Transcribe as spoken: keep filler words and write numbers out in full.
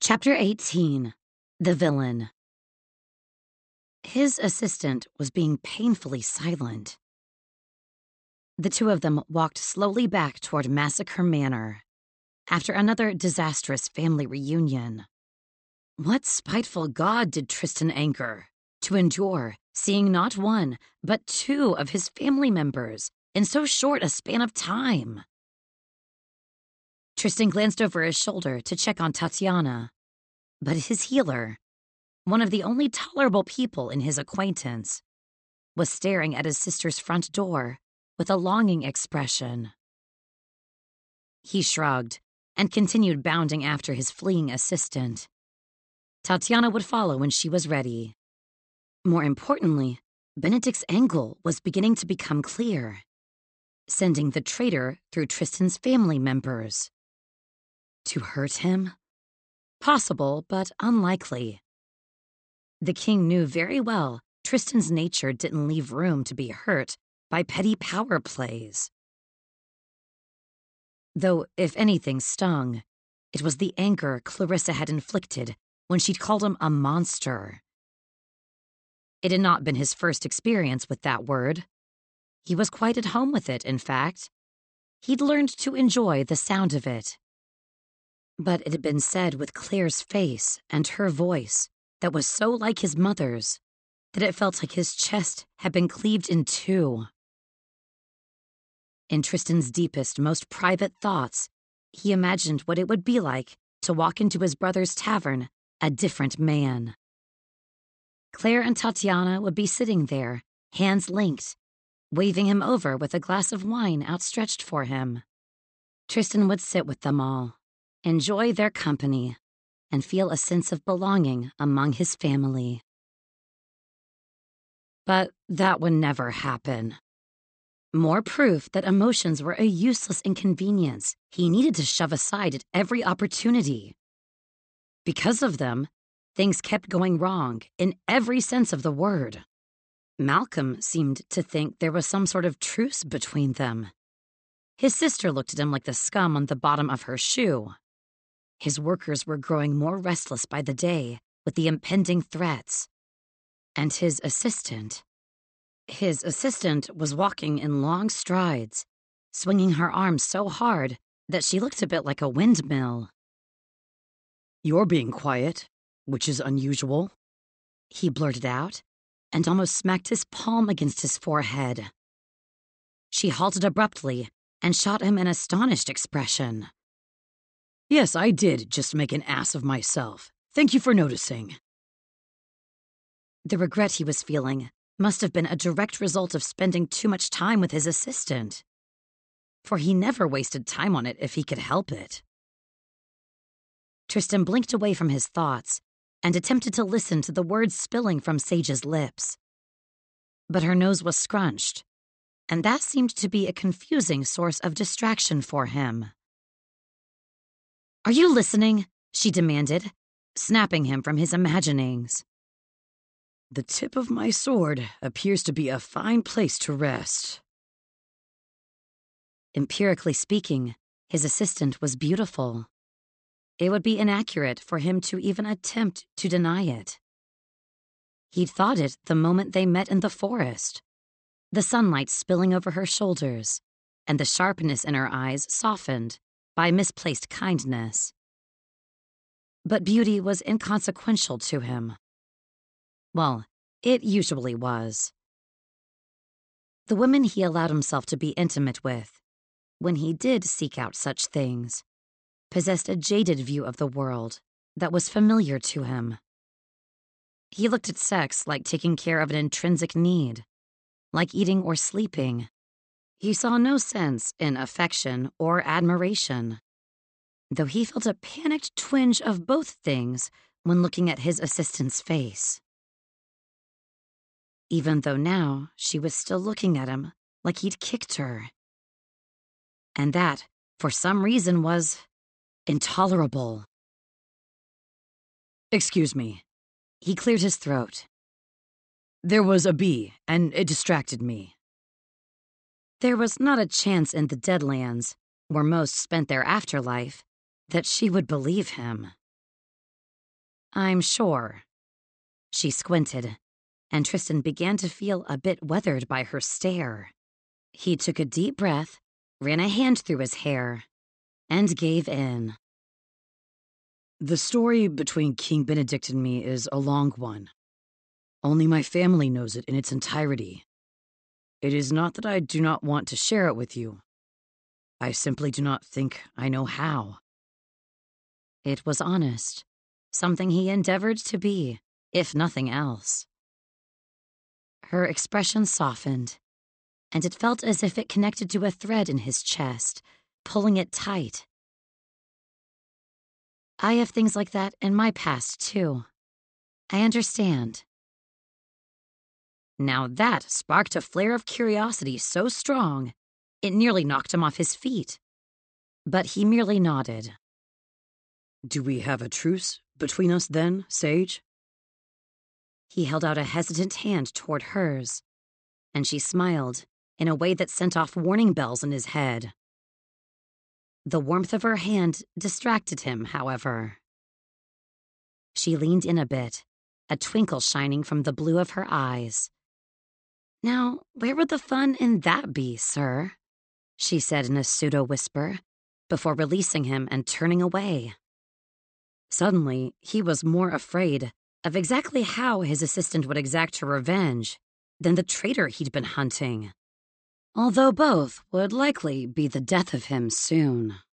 Chapter eighteen. The Villain. His assistant was being painfully silent. The two of them walked slowly back toward Massacre Manor after another disastrous family reunion. What spiteful god did Tristan anchor to endure seeing not one, but two of his family members in so short a span of time? Tristan glanced over his shoulder to check on Tatiana, but his healer, one of the only tolerable people in his acquaintance, was staring at his sister's front door with a longing expression. He shrugged and continued bounding after his fleeing assistant. Tatiana would follow when she was ready. More importantly, Benedict's angle was beginning to become clear, sending the traitor through Tristan's family members. To hurt him? Possible, but unlikely. The king knew very well Tristan's nature didn't leave room to be hurt by petty power plays. Though if anything stung, it was the anger Clarissa had inflicted when she'd called him a monster. It had not been his first experience with that word. He was quite at home with it, in fact. He'd learned to enjoy the sound of it. But it had been said with Claire's face and her voice that was so like his mother's that it felt like his chest had been cleaved in two. In Tristan's deepest, most private thoughts, he imagined what it would be like to walk into his brother's tavern a different man. Claire and Tatiana would be sitting there, hands linked, waving him over with a glass of wine outstretched for him. Tristan would sit with them all, enjoy their company, and feel a sense of belonging among his family. But that would never happen. More proof that emotions were a useless inconvenience he needed to shove aside at every opportunity. Because of them, things kept going wrong in every sense of the word. Malcolm seemed to think there was some sort of truce between them. His sister looked at him like the scum on the bottom of her shoe. His workers were growing more restless by the day with the impending threats. And his assistant... His assistant was walking in long strides, swinging her arms so hard that she looked a bit like a windmill. "You're being quiet, which is unusual," he blurted out, and almost smacked his palm against his forehead. She halted abruptly and shot him an astonished expression. "Yes, I did just make an ass of myself. Thank you for noticing." The regret he was feeling must have been a direct result of spending too much time with his assistant, for he never wasted time on it if he could help it. Tristan blinked away from his thoughts and attempted to listen to the words spilling from Sage's lips. But her nose was scrunched, and that seemed to be a confusing source of distraction for him. "Are you listening?" she demanded, snapping him from his imaginings. "The tip of my sword appears to be a fine place to rest." Empirically speaking, his assistant was beautiful. It would be inaccurate for him to even attempt to deny it. He'd thought it the moment they met in the forest, the sunlight spilling over her shoulders, and the sharpness in her eyes softened by misplaced kindness. But beauty was inconsequential to him. Well, it usually was. The women he allowed himself to be intimate with, when he did seek out such things, possessed a jaded view of the world that was familiar to him. He looked at sex like taking care of an intrinsic need, like eating or sleeping. He saw no sense in affection or admiration, though he felt a panicked twinge of both things when looking at his assistant's face. Even though now she was still looking at him like he'd kicked her. And that, for some reason, was intolerable. "Excuse me." He cleared his throat. "There was a bee, and it distracted me." There was not a chance in the Deadlands, where most spent their afterlife, that she would believe him. I'm sure. She squinted, and Tristan began to feel a bit weathered by her stare. He took a deep breath, ran a hand through his hair, and gave in. The story between King Benedict and me is a long one. Only my family knows it in its entirety. It is not that I do not want to share it with you. I simply do not think I know how. It was honest, something he endeavored to be, if nothing else. Her expression softened, and it felt as if it connected to a thread in his chest, pulling it tight. I have things like that in my past, too. I understand. Now that sparked a flare of curiosity so strong, it nearly knocked him off his feet. But he merely nodded. Do we have a truce between us then, Sage? He held out a hesitant hand toward hers, and she smiled in a way that sent off warning bells in his head. The warmth of her hand distracted him, however. She leaned in a bit, a twinkle shining from the blue of her eyes. Now, where would the fun in that be, sir? She said in a pseudo-whisper, before releasing him and turning away. Suddenly, he was more afraid of exactly how his assistant would exact her revenge than the traitor he'd been hunting, although both would likely be the death of him soon.